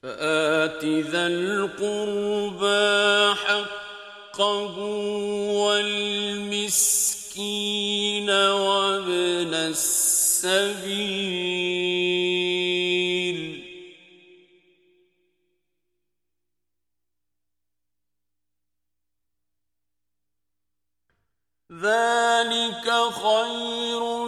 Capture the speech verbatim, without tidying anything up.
فآت ذا القربى حقه والمسكين وابن السبيل ذلك خير